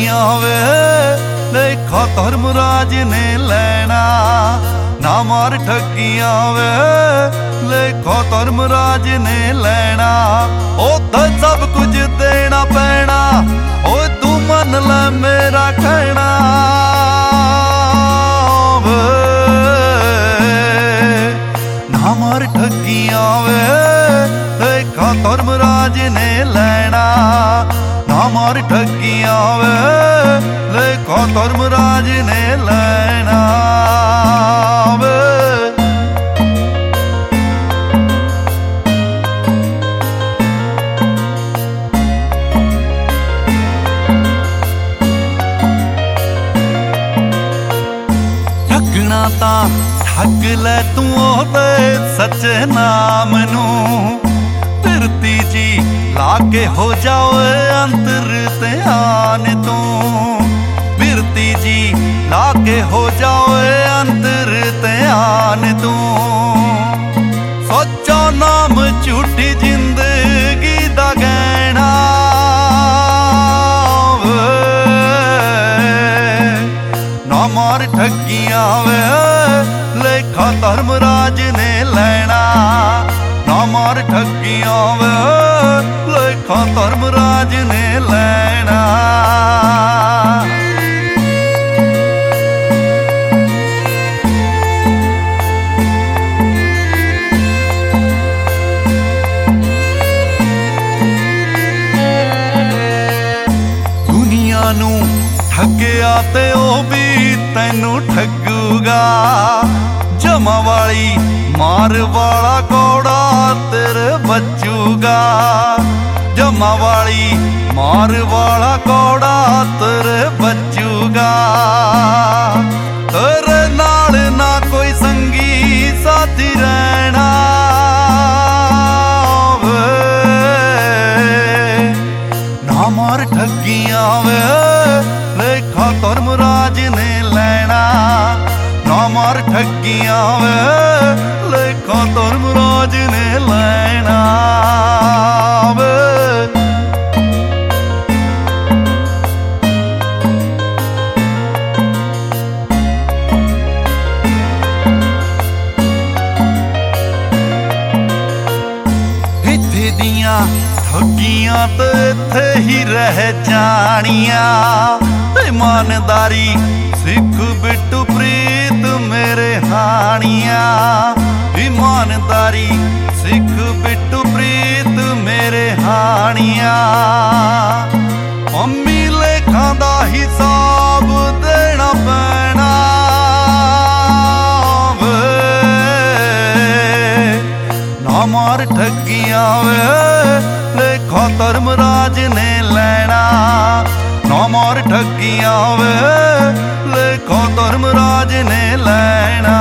ठगियां वे लेखा धर्मराज ने लेना। ना मार ठगियां वे लेखा धर्मराज ने लेना। ओ तो सब कुछ देना पैना, ओ तू मन ले मेरा कहना। ना मार ठगियां वे लेखा धर्मराज ने लेना। ना मार ठगियां वे लेखा धर्मराज ने लेना वे। ठगना तां ठग ले तू ओदे सच्चे नाम नू। धरती जी लाके हो जाओ अंतर ध्यान तू। बिरती जी लाके हो जाओ अंतर ध्यान तू। सच्चा नाम झूठी जिंदगी दा गहना। ना मार ठगियां वे लेखा धर्मराज ने लेना। ना मार ठगियां वे लेखा धर्मराज ने लेना। दुनिया नू ठगिया ते ओ भी तैनू ठगूगा। जमा वाली मार वाला कौड़ा तेरे बचूगा। जमा वाली मार वाला कौड़ा तेरे बचूगा। तेरे नाल ना कोई संगी साथी रहना। ना मार ठगियां वे लेखा धर्मराज ने लेना। ना मार ठगियां वे लेखा धर्मराज ने लेना वे। इत्थे दियां ठगियां ते इत्थे ही रह जानियां। ईमानदारी सिख बिट्टू प्रीत मेरे हानिया। ईमानदारी सिख बिट्टू प्रीत मेरे हानिया। अम्मी लेखा दा हिसाब देना पैना। ना मार ठगियां वे लेखा धर्मराज ने लेना। ना मार ठगियां वे लेखा धर्मराज ने लेना।